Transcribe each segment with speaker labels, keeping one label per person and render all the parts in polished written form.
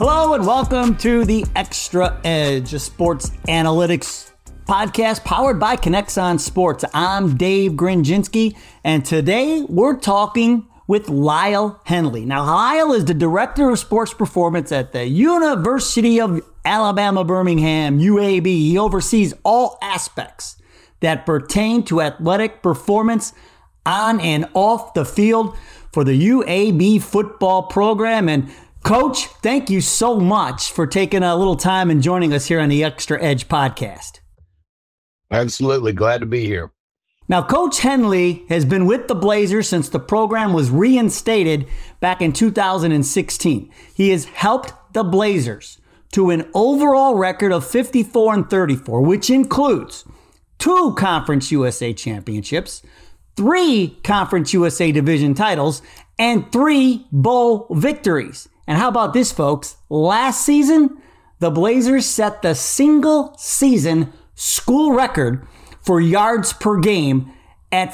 Speaker 1: Hello and welcome to the Extra Edge, a sports analytics podcast powered by Connexon Sports. I'm Dave Grinjinski, and today we're talking with Lyle Henley. Now, Lyle is the Director of Sports Performance at the University of Alabama, Birmingham, UAB. He oversees all aspects that pertain to athletic performance on and off the field for the UAB football program. And Coach, thank you so much for taking a little time and joining us here on the Extra Edge podcast.
Speaker 2: Absolutely. Glad to be here.
Speaker 1: Now, Coach Henley has been with the Blazers since the program was reinstated back in 2016. He has helped the Blazers to an overall record of 54-34, which includes 2 Conference USA championships, 3 Conference USA division titles, and 3 bowl victories. And how about this, folks? Last season, the Blazers set the single season school record for yards per game at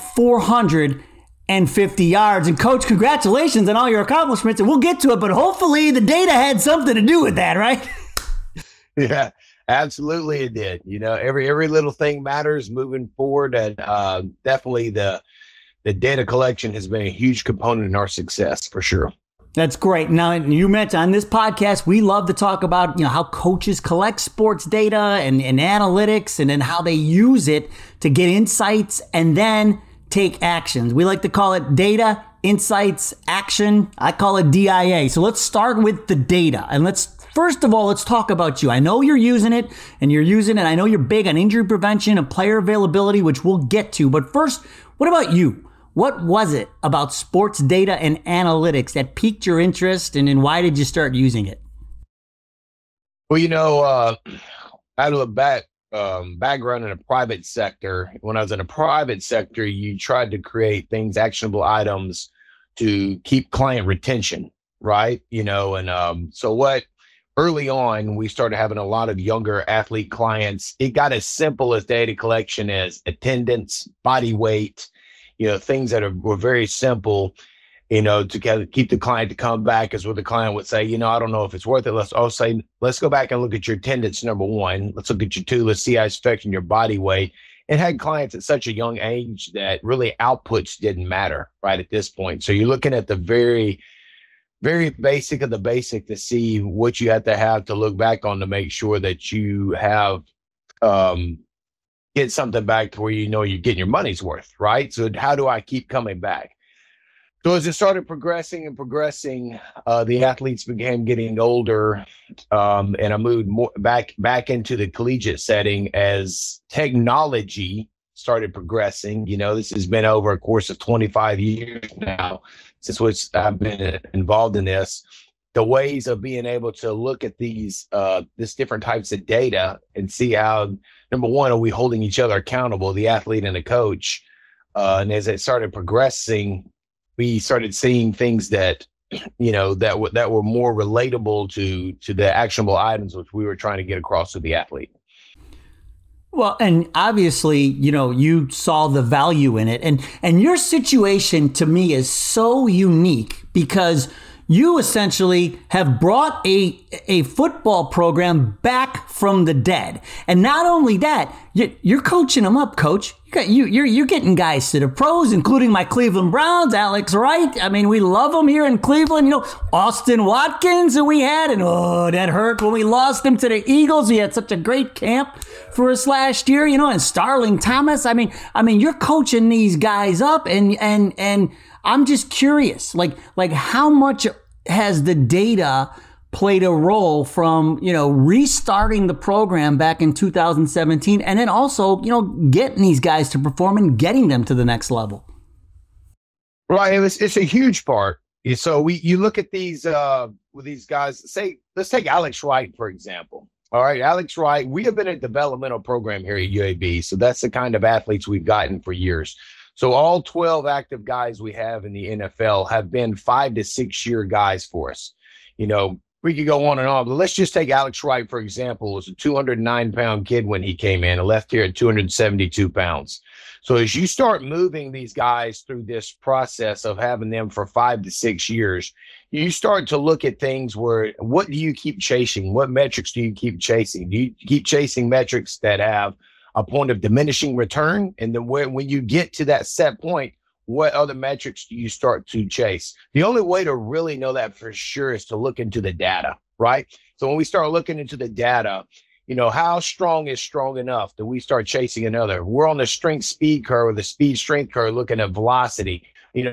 Speaker 1: 450 yards. And Coach, congratulations on all your accomplishments. And we'll get to it, but hopefully the data had something to do with that, right?
Speaker 2: Yeah, absolutely it did. You know, every little thing matters moving forward. And definitely the data collection has been a huge component in our success for sure.
Speaker 1: That's great. Now, you mentioned on this podcast, we love to talk about, how coaches collect sports data and analytics and then how they use it to get insights and then take actions. We like to call it data, insights, action. I call it DIA. So let's start with the data. And first of all, let's talk about you. I know you're using it. I know you're big on injury prevention and player availability, which we'll get to. But first, what about you? What was it about sports data and analytics that piqued your interest, and then why did you start using it?
Speaker 2: Well, out of the background in a private sector, when I was in a private sector, you tried to create things, actionable items to keep client retention, right? Early on, we started having a lot of younger athlete clients. It got as simple as data collection as attendance, body weight, things that were very simple, to keep the client to come back, is what the client would say, I don't know if it's worth it. Let's go back and look at your attendance, number one. Let's look at your 2. Let's see how it's affecting your body weight. It had clients at such a young age that really outputs didn't matter right at this point. So you're looking at the very, very basic of the basic to see what you have to look back on to make sure that you have, get something back to where you're getting your money's worth, right? So how do I keep coming back? So as it started progressing, the athletes began getting older, and I moved more back into the collegiate setting as technology started progressing. This has been over a course of 25 years now since I've been involved in this. The ways of being able to look at these different types of data and see how, number one, are we holding each other accountable, the athlete and the coach? And as it started progressing, we started seeing things that, that were more relatable to the actionable items which we were trying to get across to the athlete.
Speaker 1: Well, and obviously, you saw the value in it. And your situation to me is so unique because you essentially have brought a football program back from the dead. And not only that, you're coaching them up, Coach. You're getting guys to the pros, including my Cleveland Browns, Alex Wright. I mean, we love them here in Cleveland. Austin Watkins, who we had, and that hurt when we lost him to the Eagles. We had such a great camp for us last year, and Starling Thomas. I mean, you're coaching these guys up, and I'm just curious, like how much has the data played a role from, restarting the program back in 2017 and then also, getting these guys to perform and getting them to the next level?
Speaker 2: Right. It's a huge part. So you look at these guys, let's take Alex Wright, for example. All right. Alex Wright, we have been a developmental program here at UAB. So that's the kind of athletes we've gotten for years. So all 12 active guys we have in the NFL have been 5 to 6 year guys for us. we could go on and on, but let's just take Alex Wright, for example. It was a 209-pound kid when he came in, and left here at 272 pounds. So as you start moving these guys through this process of having them for 5 to 6 years, you start to look at things where, what do you keep chasing? What metrics do you keep chasing? Do you keep chasing metrics that have a point of diminishing return? And then when you get to that set point, what other metrics do you start to chase? The only way to really know that for sure is to look into the data, right? So when we start looking into the data, how strong is strong enough that we start chasing another? We're on the strength speed curve, or the speed strength curve, looking at velocity.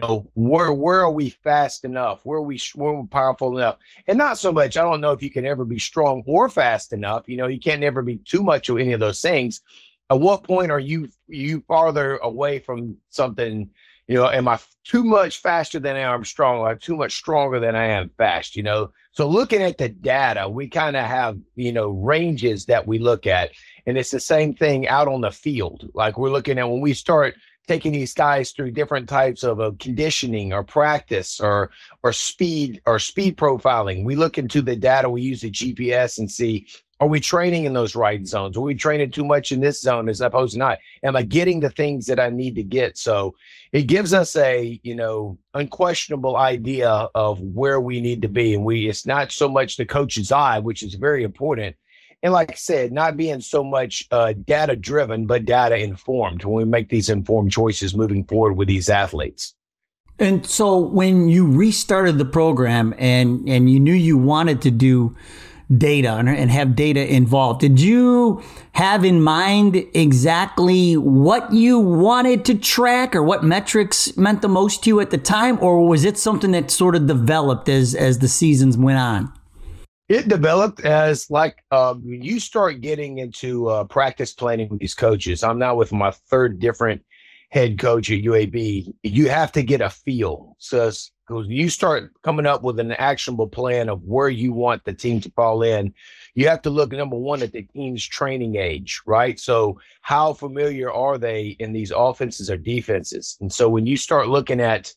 Speaker 2: Where are we fast enough? Where are we powerful enough? And not so much, I don't know if you can ever be strong or fast enough. You can't never be too much of any of those things. At what point are you farther away from something? Am I too much faster than I am strong? Or too much stronger than I am fast? So looking at the data, we kind of have, ranges that we look at. And it's the same thing out on the field. Like, we're looking at when we start taking these guys through different types of conditioning or practice or speed profiling. We look into the data, we use the GPS and see, are we training in those right zones? Are we training too much in this zone as opposed to not? Am I getting the things that I need to get? So it gives us a, unquestionable idea of where we need to be. And it's not so much the coach's eye, which is very important. And like I said, not being so much data driven, but data informed when we make these informed choices moving forward with these athletes.
Speaker 1: And so when you restarted the program and you knew you wanted to do data and have data involved, did you have in mind exactly what you wanted to track or what metrics meant the most to you at the time? Or was it something that sort of developed as the seasons went on?
Speaker 2: It developed as when you start getting into practice planning with these coaches. I'm now with my third different head coach at UAB. You have to get a feel. So because you start coming up with an actionable plan of where you want the team to fall in, you have to look, number one, at the team's training age, right? So how familiar are they in these offenses or defenses? And so when you start looking at,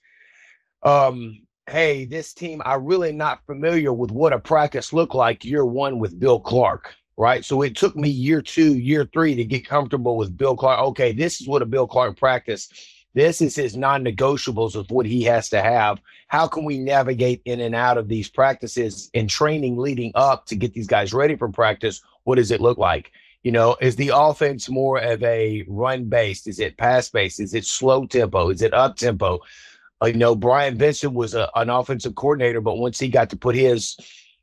Speaker 2: hey, this team, I'm really not familiar with what a practice looked like year one with Bill Clark, right? So it took me year 2, year 3 to get comfortable with Bill Clark. Okay, this is what a Bill Clark practice. This is his non-negotiables of what he has to have. How can we navigate in and out of these practices and training leading up to get these guys ready for practice? What does it look like? Is the offense more of a run-based? Is it pass-based? Is it slow tempo? Is it up tempo? Brian Vincent was an offensive coordinator, but once he got to put his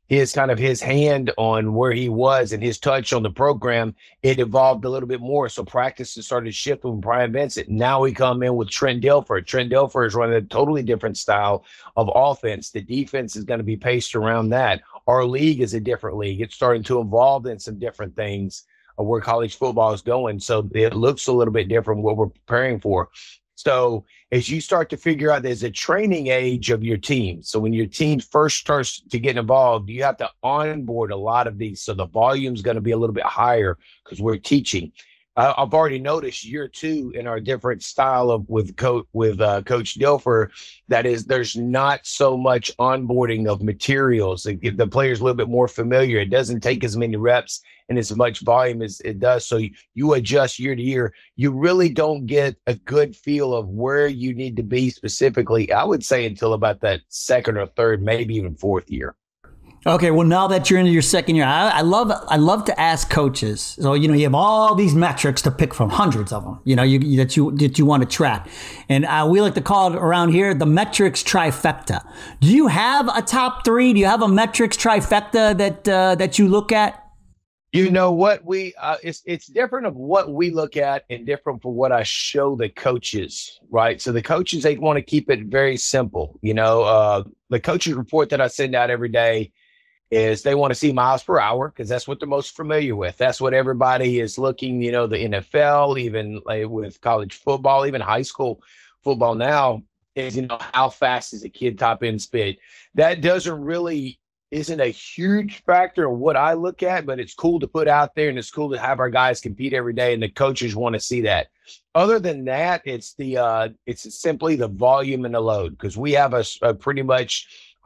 Speaker 2: hand on where he was and his touch on the program, it evolved a little bit more. So practices started shifting with Brian Vincent. Now we come in with Trent Dilfer. Trent Dilfer is running a totally different style of offense. The defense is going to be paced around that. Our league is a different league. It's starting to evolve in some different things of where college football is going. So it looks a little bit different what we're preparing for. So as you start to figure out, there's a training age of your team. So when your team first starts to get involved, you have to onboard a lot of these. So the volume is going to be a little bit higher because we're teaching. I've already noticed year 2 in our different style of with Coach Dilfer, that is, there's not so much onboarding of materials. The player's a little bit more familiar. It doesn't take as many reps and as much volume as it does. So you adjust year to year. You really don't get a good feel of where you need to be specifically, I would say, until about that second or third, maybe even fourth year.
Speaker 1: Okay, well, now that you're into your second year, I love to ask coaches. So, you have all these metrics to pick from, hundreds of them, that you want to track. And we like to call it around here the metrics trifecta. Do you have a top 3? Do you have a metrics trifecta that you look at?
Speaker 2: What it's different of what we look at and different for what I show the coaches, right? So the coaches, they want to keep it very simple. The coaches report that I send out every day is they want to see miles per hour because that's what they're most familiar with. That's what everybody is looking, the NFL, even with college football, even high school football now is, how fast is a kid top end speed? That isn't a huge factor of what I look at, but it's cool to put out there and it's cool to have our guys compete every day and the coaches want to see that. Other than that, it's simply the volume and the load because we have a pretty much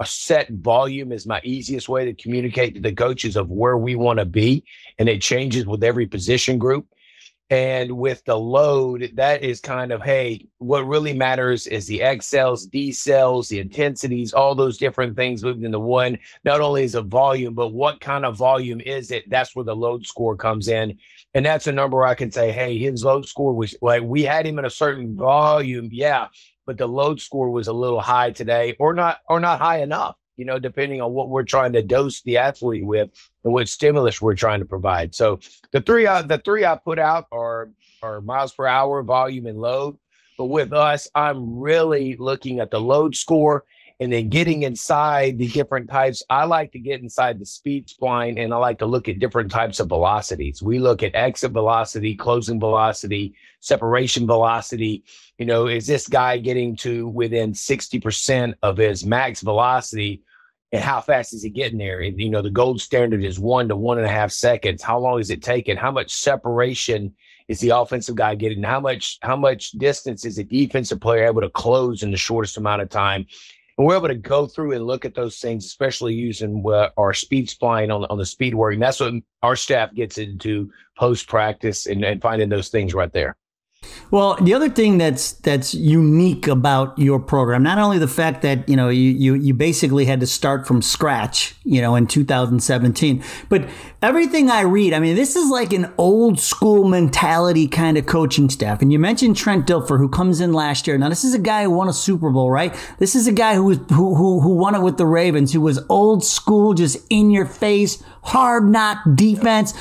Speaker 2: a set volume is my easiest way to communicate to the coaches of where we want to be. And it changes with every position group. And with the load, that is kind of, hey, what really matters is the X cells, D cells, the intensities, all those different things moved into one. Not only is a volume, but what kind of volume is it? That's where the load score comes in. And that's a number I can say, hey, his load score was like, we had him in a certain volume. Yeah. But the load score was a little high today, or not high enough, depending on what we're trying to dose the athlete with and what stimulus we're trying to provide. So the three I put out are miles per hour, volume, and load. But with us, I'm really looking at the load score and then getting inside the different types. I like to get inside the speed spline, and I like to look at different types of velocities. We look at exit velocity, closing velocity, separation velocity. Is this guy getting to within 60% of his max velocity? And how fast is he getting there? The gold standard is 1 to 1.5 seconds. How long is it taking? How much separation is the offensive guy getting? How much distance is the defensive player able to close in the shortest amount of time? And we're able to go through and look at those things, especially using our speed spline on the speed work. And that's what our staff gets into post practice and finding those things right there.
Speaker 1: Well, the other thing that's unique about your program, not only the fact that, you basically had to start from scratch, in 2017, but everything I read, this is like an old school mentality kind of coaching staff. And you mentioned Trent Dilfer, who comes in last year. Now, this is a guy who won a Super Bowl, right? This is a guy who won it with the Ravens, who was old school, just in your face, hard knock defense,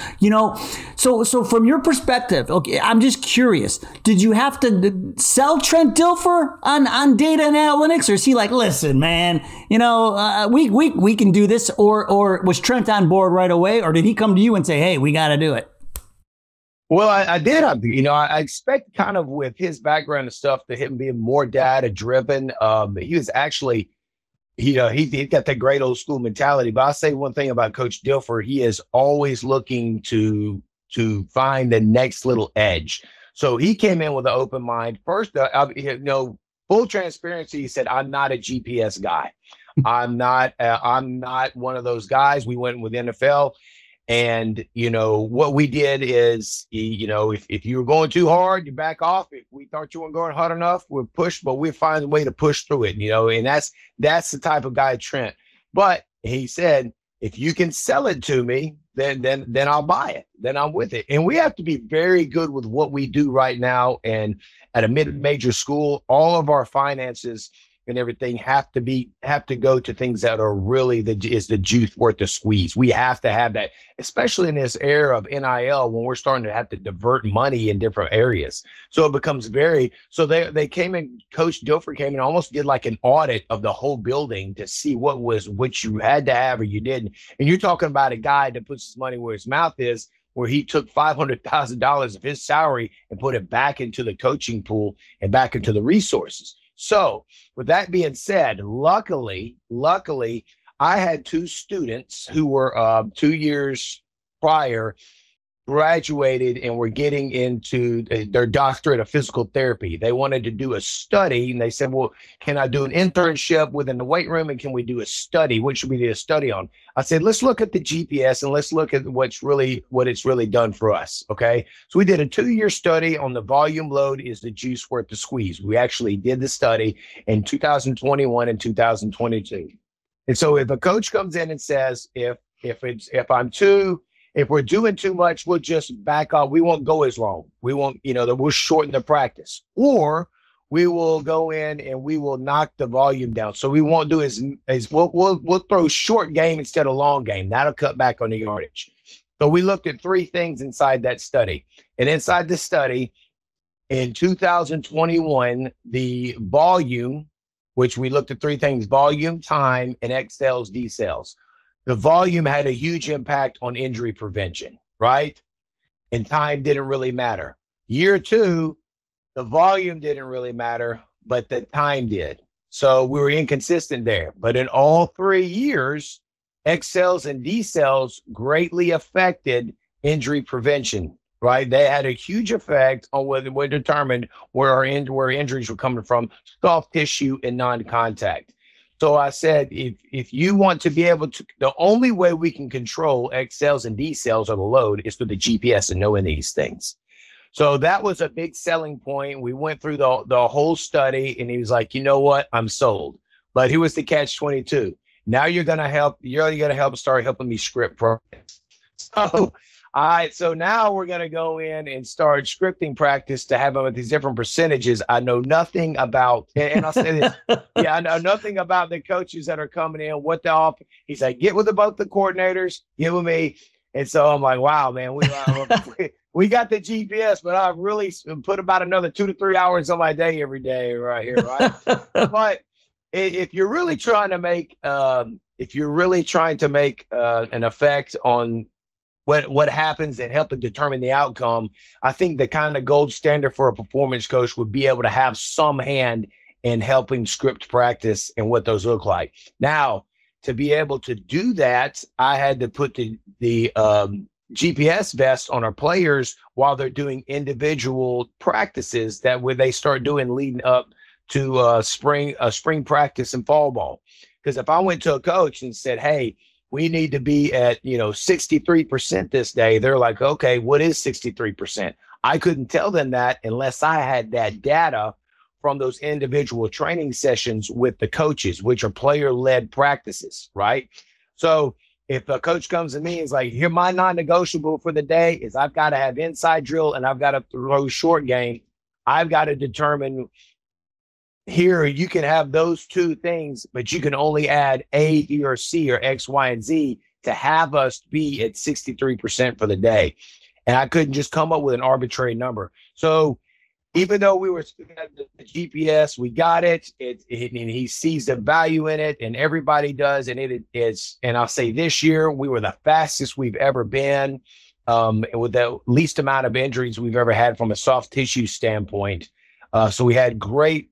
Speaker 1: So from your perspective, okay, I'm just curious. Did you have to sell Trent Dilfer on data and analytics, or is he like, listen, man, we can do this, or was Trent on board right away, or did he come to you and say, hey, we got to do it?
Speaker 2: Well, I did. I expect kind of with his background and stuff to him being more data driven. He was actually, he got that great old school mentality. But I'll say one thing about Coach Dilfer: he is always looking to find the next little edge. So he came in with an open mind. First, full transparency, he said, I'm not a GPS guy. I'm not one of those guys. We went with NFL. And, what we did is, if you were going too hard, you back off. If we thought you weren't going hard enough, we'll push, but we'll find a way to push through it, and that's the type of guy, Trent. But he said, if you can sell it to me, then I'll buy it. Then I'm with it. And we have to be very good with what we do right now. And at a mid-major school, all of our finances and everything have to go to things that are really is the juice worth the squeeze. We have to have that, especially in this era of NIL, when we're starting to have to divert money in different areas. So it becomes so they came in, Coach Dilfer came in, almost did like an audit of the whole building to see what you had to have or you didn't. And you're talking about a guy that puts his money where his mouth is, where he took $500,000 of his salary and put it back into the coaching pool and back into the resources. So with that being said, luckily, I had two students who were 2 years prior graduated and were getting into their doctorate of physical therapy. They wanted to do a study, and they said, well, can I do an internship within the weight room, and can we do a study? What should we do a study on? I said, let's look at the GPS and let's look at what it's really done for us. Okay. So we did a 2-year study on the volume load is the juice worth the squeeze. We actually did the study in 2021 and 2022. And so if a coach comes in and says, if we're doing too much, we'll just back off. We won't go as long. We won't, we'll shorten the practice, or we will go in and we will knock the volume down. So we won't do as we'll throw short game instead of long game. That'll cut back on the yardage. So we looked at 3 things inside that study. And inside the study in 2021, the volume, which we looked at 3 things: volume, time, and X cells, D cells. The volume had a huge impact on injury prevention, right? And time didn't really matter. Year 2, the volume didn't really matter, but the time did. So we were inconsistent there. But in all 3 years, X cells and D cells greatly affected injury prevention, right? They had a huge effect on whether we determined where injuries were coming from: soft tissue and non-contact. So I said, if you want to be able to, the only way we can control X cells and D cells or the load is with the GPS and knowing these things. So that was a big selling point. We went through the whole study, and he was like, you know what? I'm sold. But here was the catch 22. Now you're going to help start helping me script practice. So, all right. So now we're going to go in and start scripting practice to have them at these different percentages. I know nothing about, and I'll say this. Yeah, I know nothing about the coaches that are coming in, what the off. He's like, get with both the coordinators, get with me. And so I'm like, wow, man, we got the GPS, but I've really put about another 2 to 3 hours on my day every day right here, right? But if you're really trying to make, an effect on what happens and help it determine the outcome, I think the kind of gold standard for a performance coach would be able to have some hand in helping script practice and what those look like. Now, to be able to do that, I had to put the GPS vest on our players while they're doing individual practices that where they start doing leading up to spring practice and fall ball. Because if I went to a coach and said, hey, we need to be at 63% this day, they're like, okay, what is 63%? I couldn't tell them that unless I had that data from those individual training sessions with the coaches, which are player-led practices, right? So if a coach comes to me and is like, here, my non-negotiable for the day is I've got to have inside drill and I've got to throw short game. I've got to determine here you can have those two things, but you can only add A, B, or C, or X, Y, and Z to have us be at 63% for the day. And I couldn't just come up with an arbitrary number. So even though we were at the GPS, we got it. And he sees the value in it, and everybody does. And it's, and I'll say this year, we were the fastest we've ever been, with the least amount of injuries we've ever had from a soft tissue standpoint. So we had great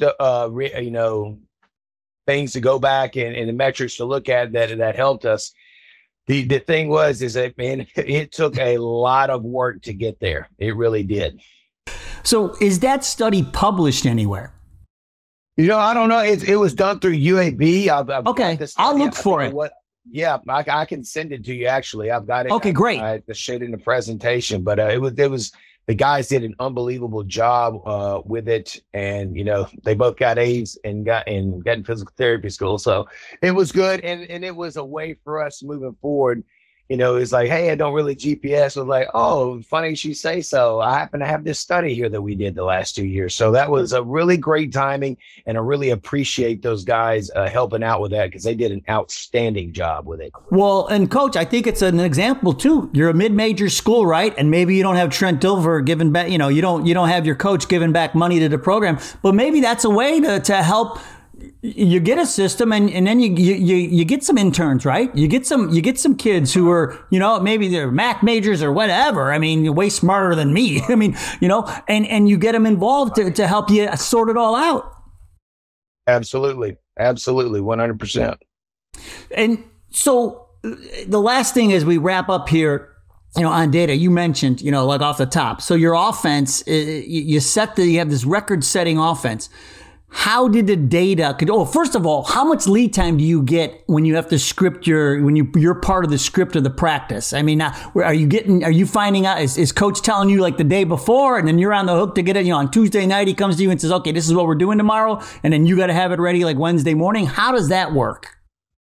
Speaker 2: things to go back and the metrics to look at that helped us. The thing is that, man, it took a lot of work to get there. It really did.
Speaker 1: So is that study published anywhere?
Speaker 2: I don't know. It was done through UAB.
Speaker 1: Okay, I'll look for it.
Speaker 2: I can send it to you. Actually, I've got it.
Speaker 1: Okay, great.
Speaker 2: I had to share it in the presentation, but it was the guys did an unbelievable job with it, and they both got A's and got in physical therapy school, so it was good, and it was a way for us moving forward. It's like, hey, I don't really GPS. I was like, oh, funny you say so. I happen to have this study here that we did the last 2 years. So that was a really great timing, and I really appreciate those guys helping out with that because they did an outstanding job with it.
Speaker 1: Well, and Coach, I think it's an example too. You're a mid-major school, right? And maybe you don't have Trent Dilfer giving back, you don't have your coach giving back money to the program, but maybe that's a way to help. You get a system, and then you get some interns, right? You get some kids who are, maybe they're Mac majors or whatever. I mean, you're way smarter than me. I mean, and you get them involved to help you sort it all out.
Speaker 2: Absolutely. 100%.
Speaker 1: And so the last thing as we wrap up here, on data, you mentioned, like off the top. So your offense, you have this record-setting offense. How did the data first of all, how much lead time do you get when you have to script you're part of the script of the practice? I mean, are you finding out, is coach telling you like the day before, and then you're on the hook to get it, on Tuesday night, he comes to you and says, okay, this is what we're doing tomorrow. And then you got to have it ready like Wednesday morning. How does that work?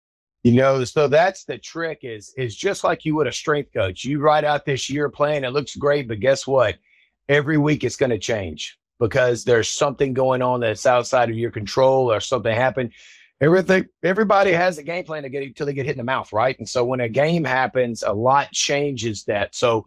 Speaker 2: So that's the trick is just like you would a strength coach. You write out this year plan, it looks great, but guess what? Every week it's going to change, because there's something going on that's outside of your control or something happened. Everybody has a game plan to get until they get hit in the mouth, right? And so when a game happens, a lot changes that. So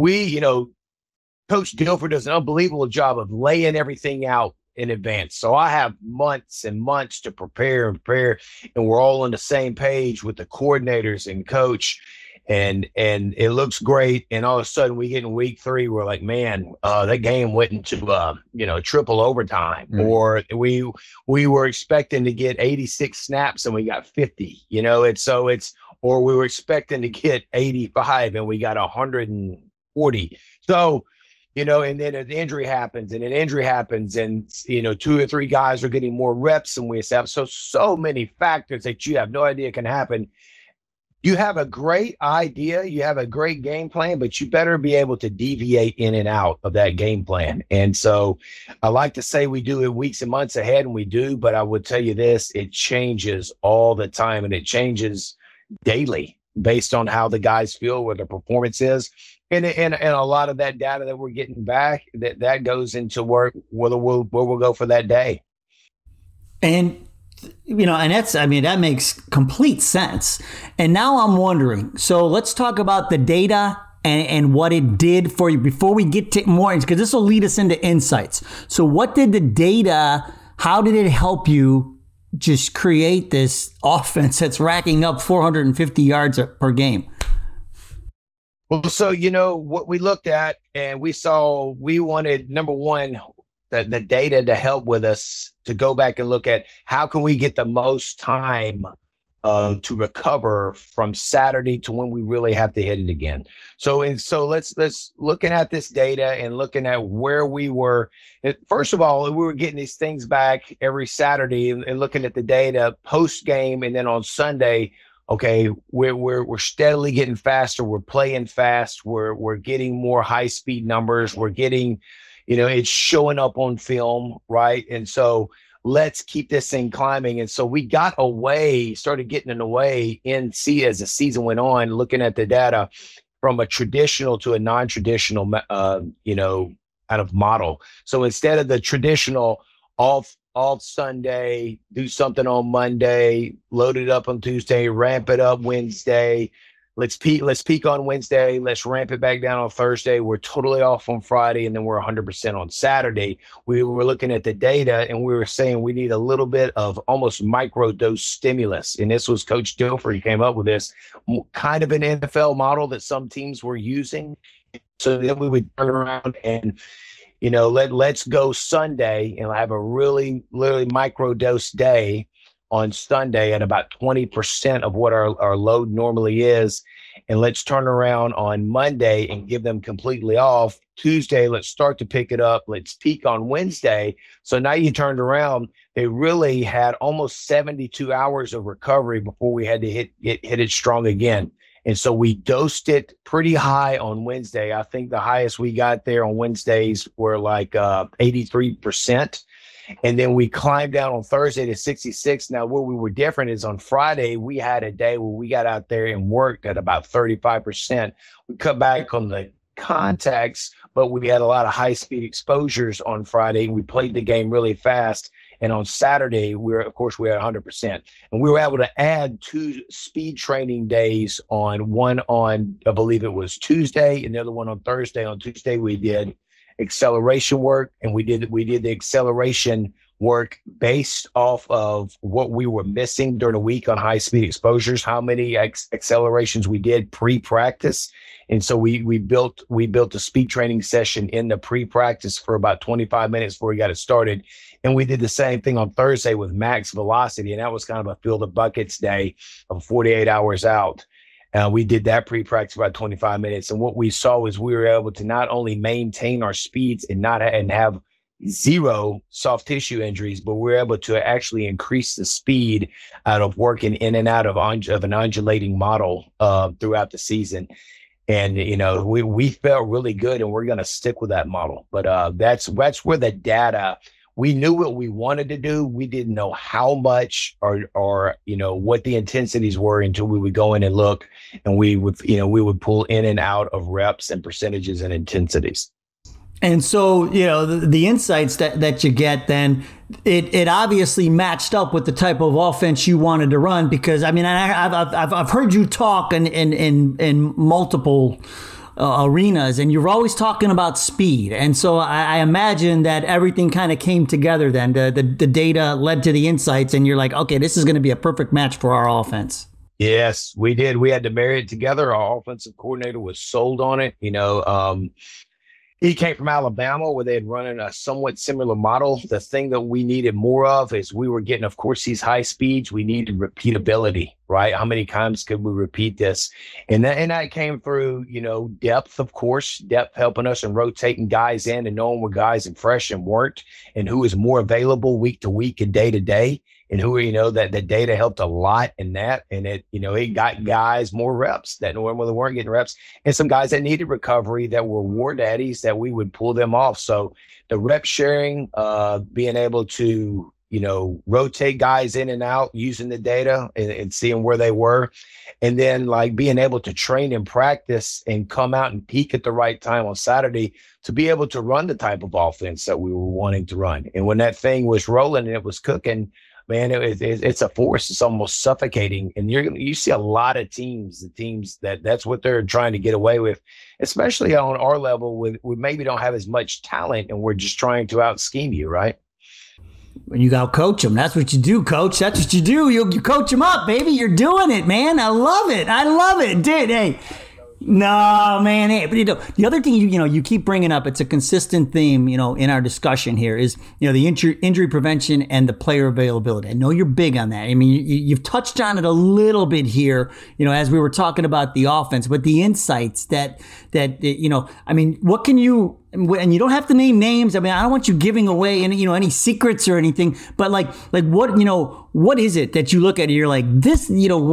Speaker 2: Coach Dilfer does an unbelievable job of laying everything out in advance. So I have months and months to prepare, and we're all on the same page with the coordinators and coach. And it looks great. And all of a sudden we get in week 3, we're like, man, that game went into, triple overtime, or we were expecting to get 86 snaps and we got 50, or we were expecting to get 85 and we got 140. So And then an injury happens and an injury happens and, two or three guys are getting more reps than we have. So many factors that you have no idea can happen. You have a great idea, you have a great game plan, but you better be able to deviate in and out of that game plan. And so I like to say we do it weeks and months ahead, and we do, but I would tell you this, it changes all the time and it changes daily based on how the guys feel, where their performance is. And a lot of that data that we're getting back, that goes into where we'll go for that day.
Speaker 1: And and that makes complete sense. And now I'm wondering, so let's talk about the data and what it did for you before we get to more, because this will lead us into insights. So what did the data, how did it help you just create this offense that's racking up 450 yards per game?
Speaker 2: Well, so, what we looked at and we wanted, number one, the data to help with us to go back and look at how can we get the most time to recover from Saturday to when we really have to hit it again. So let's looking at this data and looking at where we were. First of all, we were getting these things back every Saturday and looking at the data post game, and then on Sunday, okay, we're steadily getting faster. We're playing fast. We're getting more high speed numbers. We're getting, it's showing up on film, right? And so let's keep this thing climbing. And so we started getting away as the season went on, looking at the data from a traditional to a non-traditional, kind of model. So instead of the traditional off Sunday, do something on Monday, load it up on Tuesday, ramp it up Wednesday. Let's peak on Wednesday. Let's ramp it back down on Thursday. We're totally off on Friday, and then we're 100% on Saturday. We were looking at the data, and we were saying we need a little bit of almost micro dose stimulus. And this was Coach Dilfer. He came up with this kind of an NFL model that some teams were using. So then we would turn around and let's go Sunday and have a really micro dose day on Sunday at about 20% of what our load normally is. And let's turn around on Monday and give them completely off. Tuesday, let's start to pick it up. Let's peak on Wednesday. So now you turned around, they really had almost 72 hours of recovery before we had to hit it strong again. And so we dosed it pretty high on Wednesday. I think the highest we got there on Wednesdays were like 83%. And then we climbed down on Thursday to 66. Now, where we were different is on Friday, we had a day where we got out there and worked at about 35%. We cut back on the contacts, but we had a lot of high-speed exposures on Friday. We played the game really fast. And on Saturday, we were at 100%. And we were able to add 2 speed training days one on, I believe it was Tuesday, and the other one on Thursday. On Tuesday, we did acceleration work, and we did the acceleration work based off of what we were missing during the week on high speed exposures, how many accelerations we did pre-practice. And so we built a speed training session in the pre-practice for about 25 minutes before we got it started. And we did the same thing on Thursday with max velocity, and that was kind of a fill the buckets day of 48 hours out. We did that pre-practice about 25 minutes. And what we saw was we were able to not only maintain our speeds and have zero soft tissue injuries, but we were able to actually increase the speed out of working in and out of an undulating model throughout the season. And, we felt really good, and we're going to stick with that model. But that's where the data, we knew what we wanted to do. We didn't know how much or what the intensities were until we would go in and look, and we would pull in and out of reps and percentages and intensities.
Speaker 1: And so, the insights that you get, then it obviously matched up with the type of offense you wanted to run, because I've heard you talk in multiple arenas, and you're always talking about speed. And so I imagine that everything kind of came together then. The data led to the insights, and you're like, okay, this is going to be a perfect match for our offense.
Speaker 2: Yes, we did. We had to marry it together. Our offensive coordinator was sold on it. He came from Alabama, where they had run a somewhat similar model. The thing that we needed more of is we were getting, of course, these high speeds. We needed repeatability, right? How many times could we repeat this? And that came through, depth, of course, depth helping us and rotating guys in and knowing what guys and fresh and weren't, and who is more available week to week and day to day. And who, that the data helped a lot in that. And it got guys more reps that normally weren't getting reps, and some guys that needed recovery that were war daddies that we would pull them off. So the rep sharing, being able to, rotate guys in and out using the data and seeing where they were. And then like being able to train and practice and come out and peak at the right time on Saturday to be able to run the type of offense that we were wanting to run. And when that thing was rolling and it was cooking, man, it's a force. It's almost suffocating. And you see a lot of teams, that's what they're trying to get away with, especially on our level we maybe don't have as much talent and we're just trying to out scheme you, right?
Speaker 1: You got to coach them. That's what you do, coach. That's what you do. You coach them up, baby. You're doing it, man. I love it. Dude, hey. No, man. Hey, but the other thing you keep bringing up, it's a consistent theme, in our discussion here is, the injury prevention and the player availability. I know you're big on that. I mean, you've touched on it a little bit here, as we were talking about the offense, but the insights that I mean, what can you, and you don't have to name names. I mean, I don't want you giving away any secrets or anything, but like what is it that you look at and you're like, this,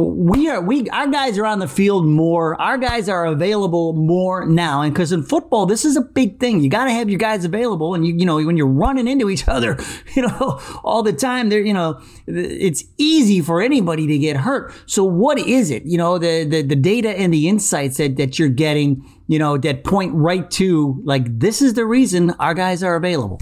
Speaker 1: our guys are on the field more. Our guys are available more now. And because in football, this is a big thing. You got to have your guys available. And when you're running into each other, all the time there, it's easy for anybody to get hurt. So what is it, the data and the insights that you're getting, that point right to like, this is the reason our guys are available?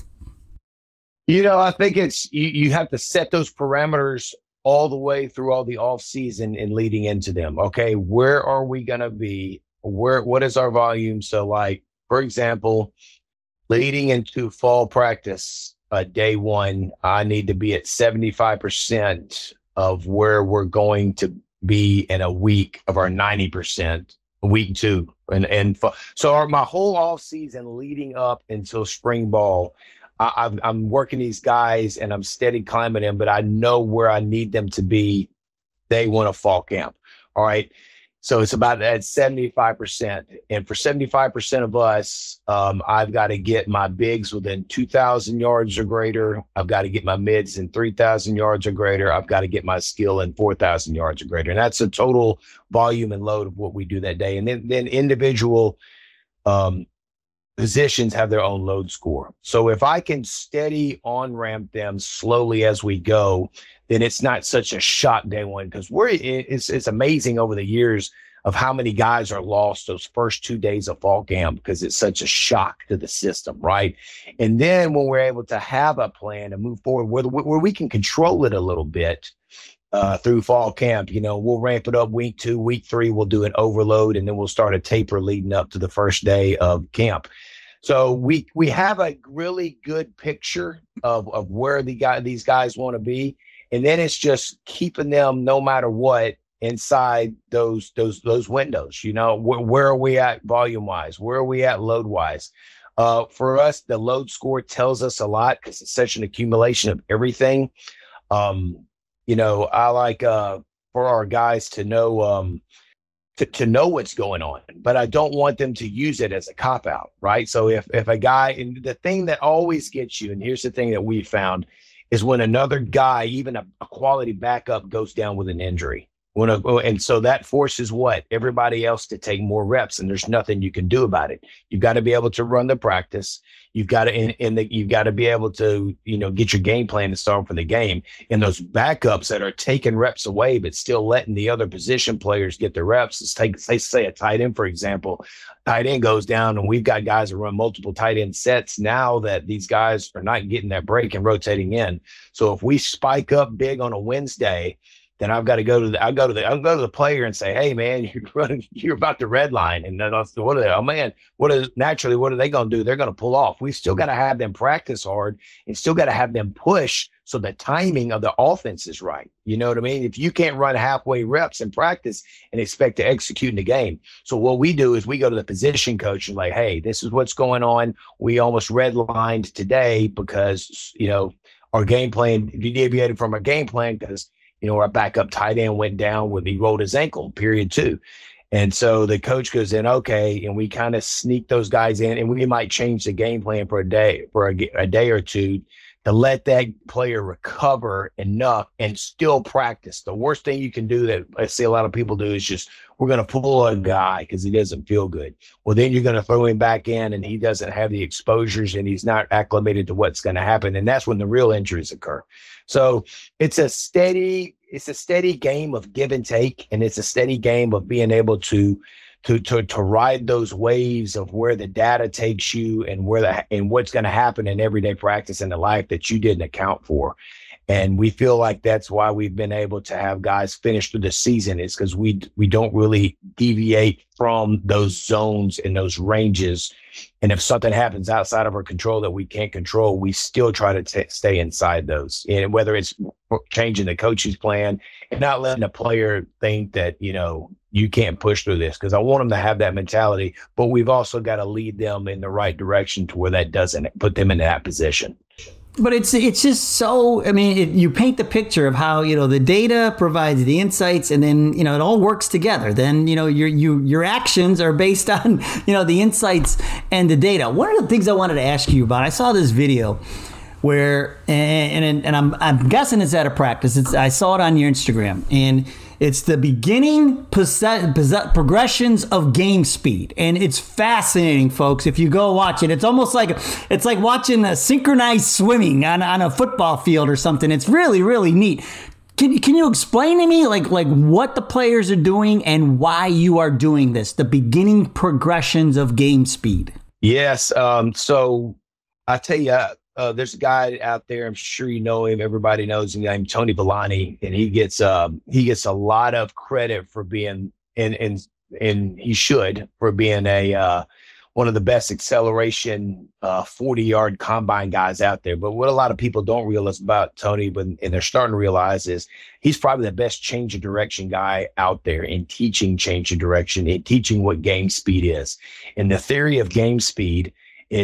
Speaker 2: I think it's you have to set those parameters all the way through all the off season and leading into them. Okay, where are we going to be? What is our volume? So like, for example, leading into fall practice, day one, I need to be at 75% of where we're going to be in a week of our 90%. Week two. So my whole off season leading up until spring ball, I'm working these guys and I'm steady climbing them, but I know where I need them to be day one of fall camp. All right. So it's about at 75%. And for 75% of us, I've got to get my bigs within 2,000 yards or greater. I've got to get my mids in 3,000 yards or greater. I've got to get my skill in 4,000 yards or greater. And that's the total volume and load of what we do that day. And then individual positions have their own load score. So if I can steady on ramp them slowly as we go, then it's not such a shock day one, because it's amazing over the years of how many guys are lost those first 2 days of fall camp because it's such a shock to the system, right? And then when we're able to have a plan and move forward where we can control it a little bit through fall camp, we'll ramp it up week 2, week 3, we'll do an overload, and then we'll start a taper leading up to the first day of camp. So we have a really good picture of where these guys want to be. And then it's just keeping them, no matter what, inside those windows. Where are we at volume wise? Where are we at load wise? For us, the load score tells us a lot because it's such an accumulation of everything. I like for our guys to know to know what's going on, but I don't want them to use it as a cop out, right? So if a guy, and the thing that always gets you, and here's the thing that we found, is when another guy, even a quality backup, goes down with an injury. And so that forces everybody else to take more reps, and there's nothing you can do about it. You've got to be able to run the practice. You've got to, you've got to be able to, get your game plan to start for the game. And those backups that are taking reps away, but still letting the other position players get their reps. Let's say a tight end, for example, tight end goes down, and we've got guys that run multiple tight end sets now that these guys are not getting that break and rotating in. So if we spike up big on a Wednesday, then I've got to go to the I'll go to the player and say, hey man, you're about to red line. And then what are they? Oh man, what are they going to do? They're going to pull off. We still got to have them practice hard and still got to have them push so the timing of the offense is right. You know what I mean? If you can't run halfway reps in practice and expect to execute in the game. So what we do is we go to the position coach and like, hey, this is what's going on. We almost redlined today because, our game plan deviated from our game plan because, our backup tight end went down when he rolled his ankle, period 2. And so the coach goes in, okay, and we kind of sneak those guys in, and we might change the game plan for a day or two to let that player recover enough and still practice. The worst thing you can do that I see a lot of people do is just, we're going to pull a guy because he doesn't feel good. Well, then you're going to throw him back in and he doesn't have the exposures and he's not acclimated to what's going to happen. And that's when the real injuries occur. So it's a steady game of give and take. And it's a steady game of being able to ride those waves of where the data takes you and what's going to happen in everyday practice in the life that you didn't account for. And we feel like that's why we've been able to have guys finish through the season, is because we don't really deviate from those zones and those ranges. And if something happens outside of our control that we can't control, we still try to stay inside those. And whether it's changing the coach's plan and not letting a player think that, you can't push through this, because I want them to have that mentality, but we've also got to lead them in the right direction to where that doesn't put them in that position.
Speaker 1: But it's just so, you paint the picture of how, the data provides the insights and then, it all works together. Then, your actions are based on, the insights and the data. One of the things I wanted to ask you about, I saw this video where, and I'm guessing it's at a practice. I saw it on your Instagram, and it's the beginning progressions of game speed. And it's fascinating, folks. If you go watch it, it's almost like watching a synchronized swimming on a football field or something. It's really, really neat. Can you explain to me like what the players are doing and why you are doing this, the beginning progressions of game speed?
Speaker 2: Yes. So I tell you, there's a guy out there, I'm sure you know him, everybody knows him, named Tony Villani, and he gets a lot of credit for being and he should, for being one of the best acceleration 40-yard combine guys out there. But what a lot of people don't realize about Tony, and they're starting to realize, is he's probably the best change of direction guy out there in teaching change of direction, in teaching what game speed is. And the theory of game speed,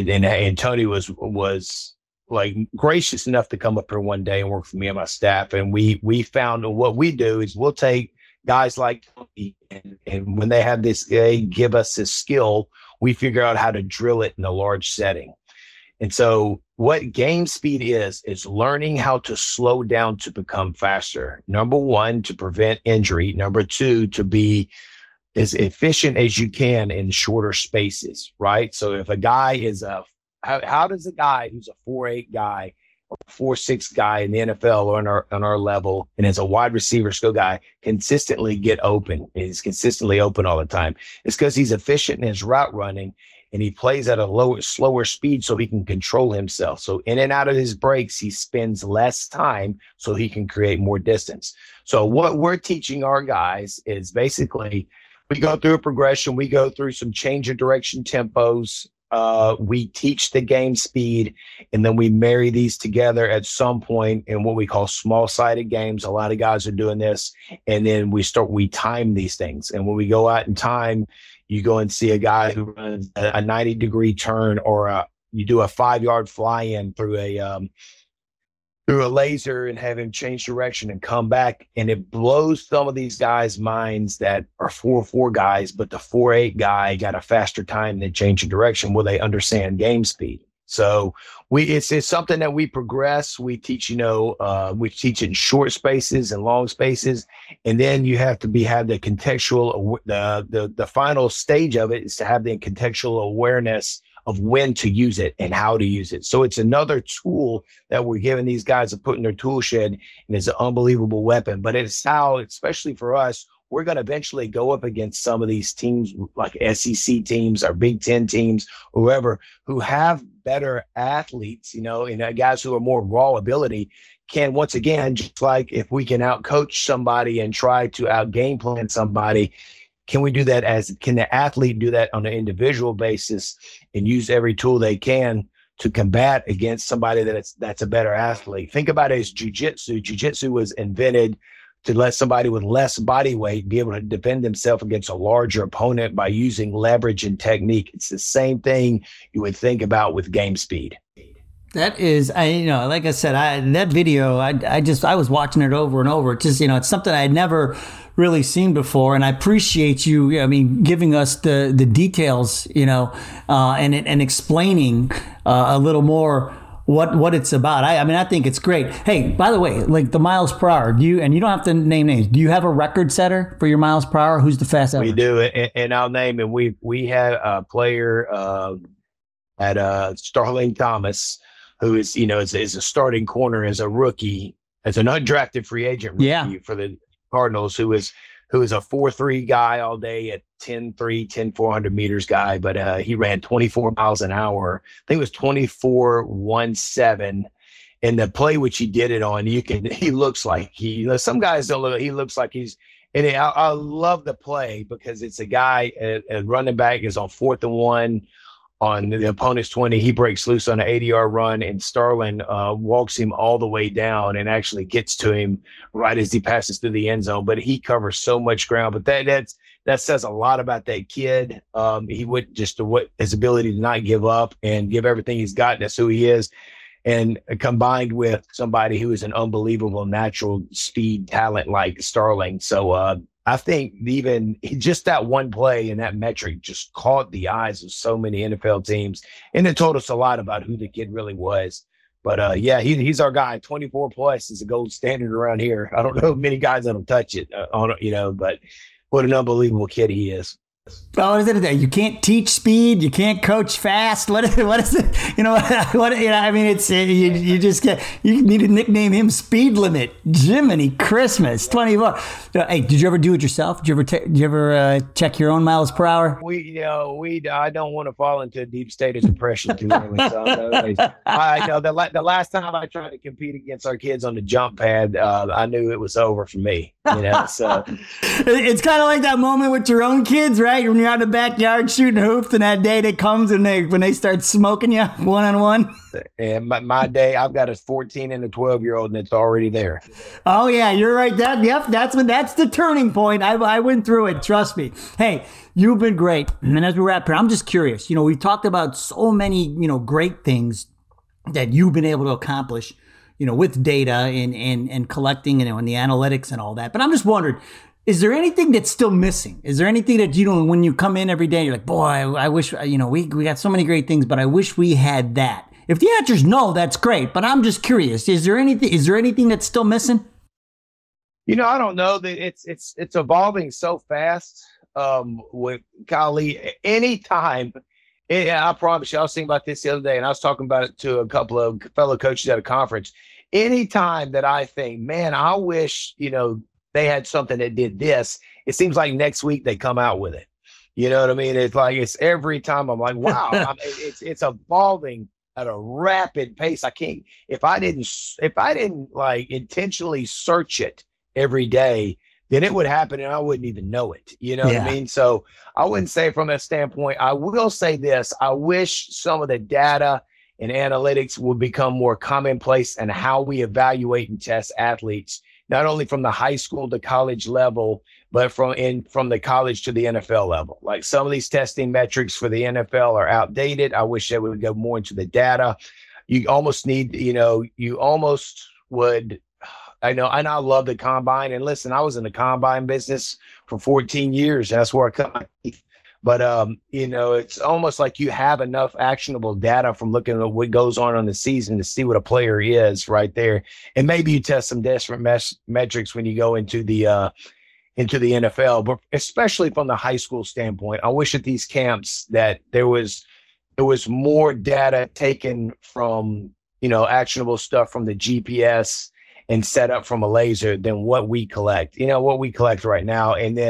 Speaker 2: and Tony was like gracious enough to come up here one day and work for me and my staff. And we found what we do is we'll take guys like Tony, and when they have this, they give us this skill, we figure out how to drill it in a large setting. And so what game speed is learning how to slow down to become faster. Number one, to prevent injury. Number two, to be as efficient as you can in shorter spaces, right? So if a guy is how does a guy who's a 4'8" guy or 4'6" guy in the NFL or on our level and as a wide receiver skill guy consistently get open? He's consistently open all the time. It's because he's efficient in his route running and he plays at a slower speed so he can control himself. So in and out of his breaks, he spends less time so he can create more distance. So what we're teaching our guys is basically we go through a progression. We go through some change of direction tempos. We teach the game speed, and then we marry these together at some point in what we call small-sided games. A lot of guys are doing this, and then we time these things. And when we go out in time, you go and see a guy who runs a 90-degree turn, or you do a 5-yard fly-in through a laser and have him change direction and come back. And it blows some of these guys' minds that are 4'4" guys, but the 4'8" guy got a faster time than change of direction. Well, they understand game speed. So it's something that we progress. We teach, we teach it in short spaces and long spaces. And then you have to have the contextual, the final stage of it is to have the contextual awareness of when to use it and how to use it. So it's another tool that we're giving these guys to put in their tool shed, and it's an unbelievable weapon. But it's how, especially for us, we're going to eventually go up against some of these teams like SEC teams or Big Ten teams, whoever, who have better athletes, and guys who are more raw ability can, once again, just like if we can outcoach somebody and try to out game plan somebody, can we do that can the athlete do that on an individual basis and use every tool they can to combat against somebody that's a better athlete? Think about it as jujitsu. Jujitsu was invented to let somebody with less body weight be able to defend themselves against a larger opponent by using leverage and technique. It's the same thing you would think about with game speed.
Speaker 1: That is, like I said, that video, I was watching it over and over. It's just, it's something I had never really seen before. And I appreciate you, giving us the details, and explaining a little more what it's about. I think it's great. Hey, by the way, like the miles per hour, you don't have to name names. Do you have a record setter for your miles per hour? Who's the fastest?
Speaker 2: We do, and I'll name him. We had a player at Starling Thomas, who is a starting corner as a rookie, as an undrafted free agent rookie for the Cardinals, who is a 4.3 guy all day at 10.3, 400 meters guy, but he ran 24 miles an hour. I think it was 24.17. And the play which he did it on, he looks like some guys don't look, he looks like he's, and I love the play because it's a guy, a running back is on 4th and 1 on the opponent's 20. He breaks loose on an 80-yard run, and Starlin walks him all the way down and actually gets to him right as he passes through the end zone. But he covers so much ground. But that says a lot about that kid. He would just what his ability to not give up and give everything he's got. That's who he is. And combined with somebody who is an unbelievable natural speed talent like Starling. So I think even just that one play and that metric just caught the eyes of so many NFL teams. And it told us a lot about who the kid really was. But he's our guy. 24 plus is a gold standard around here. I don't know many guys that'll touch it but what an unbelievable kid he is.
Speaker 1: Oh, what is it? You can't teach speed. You can't coach fast. What is it? You just you need to nickname him Speed Limit. Jiminy Christmas, 24. Hey, did you ever do it yourself? Did you ever check your own miles per hour?
Speaker 2: I don't want to fall into a deep state of depression too early. So I know the last time I tried to compete against our kids on the jump pad, I knew it was over for me. So
Speaker 1: it's kind of like that moment with your own kids, right? When you're out in the backyard shooting hoops, and that day that comes when they start smoking you one-on-one.
Speaker 2: And my day, I've got a 14 and a 12-year-old, and it's already there.
Speaker 1: Oh yeah, you're right. That's the turning point. I went through it. Trust me. Hey, you've been great. And as we wrap here, I'm just curious. We've talked about so many great things that you've been able to accomplish, with data and collecting, and the analytics and all that. But I'm just wondering, is there anything that's still missing? Is there anything that, when you come in every day, you're like, boy, I wish, we got so many great things, but I wish we had that. If the answer is no, that's great. But I'm just curious, is there anything that's still missing?
Speaker 2: I don't know. It's evolving so fast with Kali. Anytime, I promise you, I was thinking about this the other day, and I was talking about it to a couple of fellow coaches at a conference. Anytime that I think, man, I wish, they had something that did this, it seems like next week they come out with it. You know what I mean? It's like, it's every time I'm like, wow, it's evolving at a rapid pace. if I didn't like intentionally search it every day, then it would happen and I wouldn't even know it. You know what I mean? So I wouldn't say from that standpoint. I will say this. I wish some of the data and analytics would become more commonplace in how we evaluate and test athletes, not only from the high school to college level, but from the college to the NFL level. Like some of these testing metrics for the NFL are outdated. I wish they would go more into the data. You almost need, you almost would. I know, and I love the combine. And listen, I was in the combine business for 14 years. That's where I cut my teeth. But, it's almost like you have enough actionable data from looking at what goes on the season to see what a player is right there. And maybe you test some different metrics when you go into the NFL, but especially from the high school standpoint. I wish at these camps that there was more data taken from, actionable stuff from the GPS and set up from a laser than what we collect, what we collect right now. And then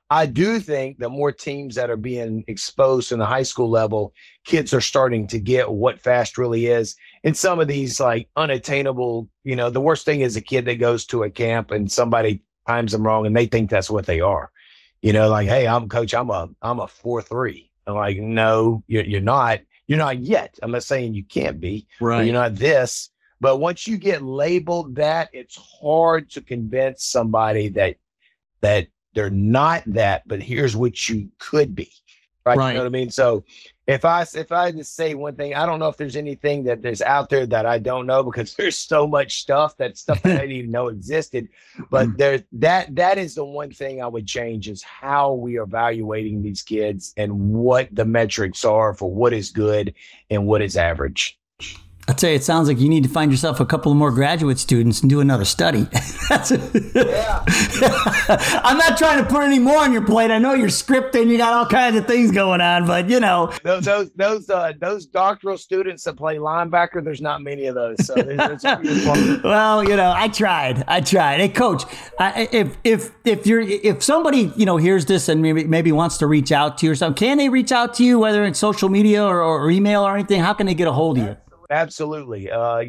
Speaker 2: I do think the more teams that are being exposed in the high school level, kids are starting to get what fast really is. And some of these like unattainable, the worst thing is a kid that goes to a camp and somebody times them wrong and they think that's what they are. Like, hey, I'm a 4.3. I'm like, no, you're not. You're not yet. I'm not saying you can't be.
Speaker 1: Right.
Speaker 2: You're not this. But once you get labeled that, it's hard to convince somebody that they're not that, but here's what you could be. Right. You know what I mean? So if I just say one thing, I don't know if there's anything that there's out there that I don't know, because there's so much stuff that I didn't even know existed. But that is the one thing I would change, is how we are evaluating these kids and what the metrics are for what is good and what is average.
Speaker 1: I'll tell you, it sounds like you need to find yourself a couple of more graduate students and do another study.
Speaker 2: Yeah.
Speaker 1: I'm not trying to put any more on your plate. I know you're scripting, you got all kinds of things going on, but
Speaker 2: those doctoral students that play linebacker, there's not many of those. So
Speaker 1: well, I tried. Hey, Coach, if somebody hears this and maybe wants to reach out to you or something, can they reach out to you, whether it's social media or email or anything? How can they get a hold of you?
Speaker 2: Absolutely.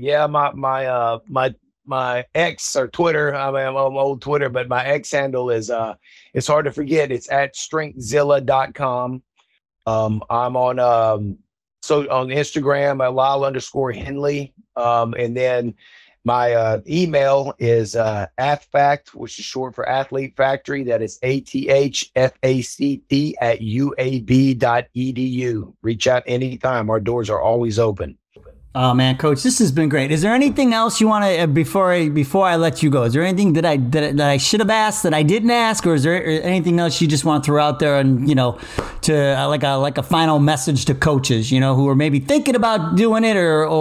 Speaker 2: My X or Twitter, I'm old Twitter, but my X handle is, it's hard to forget. It's at strengthzilla.com. I'm on on Instagram at Lyle_Henley. And then my email is athfact, which is short for Athlete Factory. That is ATHFACT at UAB.edu. Reach out anytime. Our doors are always open.
Speaker 1: Oh man, Coach, this has been great. Is there anything else you want to before I let you go? Is there anything that I should have asked that I didn't ask, or is there anything else you just want to throw out there and to like a final message to coaches, who are maybe thinking about doing it,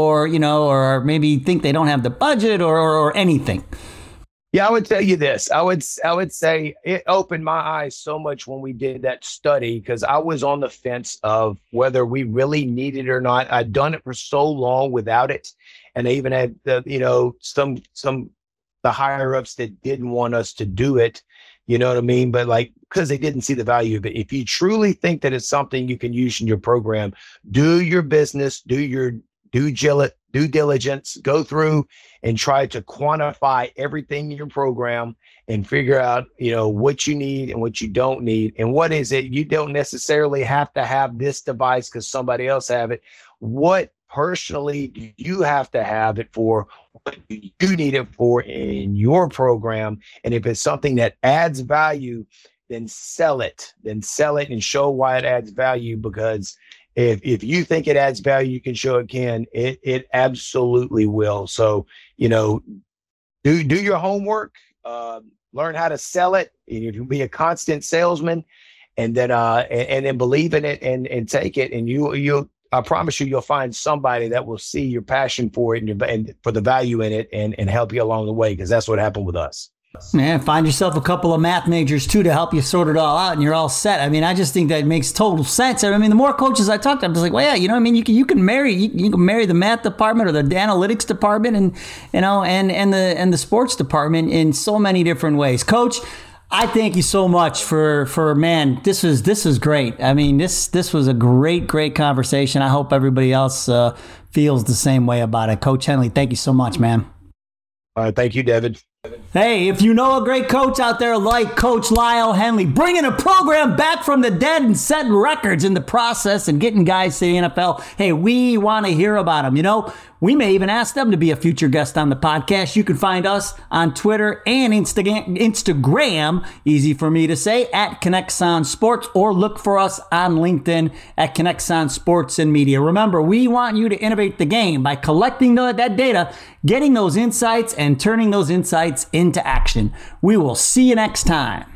Speaker 1: or maybe think they don't have the budget or anything?
Speaker 2: Yeah, I would tell you this. I would say it opened my eyes so much when we did that study, because I was on the fence of whether we really needed it or not. I'd done it for so long without it, and I even had some the higher ups that didn't want us to do it. You know what I mean? But because they didn't see the value of it. If you truly think that it's something you can use in your program, do your business, do your due diligence, go through and try to quantify everything in your program and figure out, what you need and what you don't need. And what is it? You don't necessarily have to have this device because somebody else have it. What personally do you have to have it for? What do you need it for in your program? And if it's something that adds value, then sell it and show why it adds value, because if you think it adds value, you can show it can. It absolutely will. So, do your homework, learn how to sell it. You can be a constant salesman, and then believe in it and take it. And I promise you'll find somebody that will see your passion for it and for the value in it and help you along the way, because that's what happened with us.
Speaker 1: Man, find yourself a couple of math majors too to help you sort it all out, and you're all set. I mean, I just think that makes total sense. I mean, the more coaches I talk to, I'm just like, well, yeah, you can marry the math department or the analytics department, and and the sports department in so many different ways. Coach, I thank you so much for man. This was great. I mean, this was a great conversation. I hope everybody else feels the same way about it. Coach Henley, thank you so much, man.
Speaker 2: All right, thank you, David.
Speaker 1: Hey, if you know a great coach out there like Coach Lyle Henley, bringing a program back from the dead and setting records in the process and getting guys to the NFL, hey, we want to hear about them. We may even ask them to be a future guest on the podcast. You can find us on Twitter and Instagram, easy for me to say, at ConnectSound Sports, or look for us on LinkedIn at ConnectSound Sports and Media. Remember, we want you to innovate the game by collecting that data, getting those insights, and turning those insights into action. We will see you next time.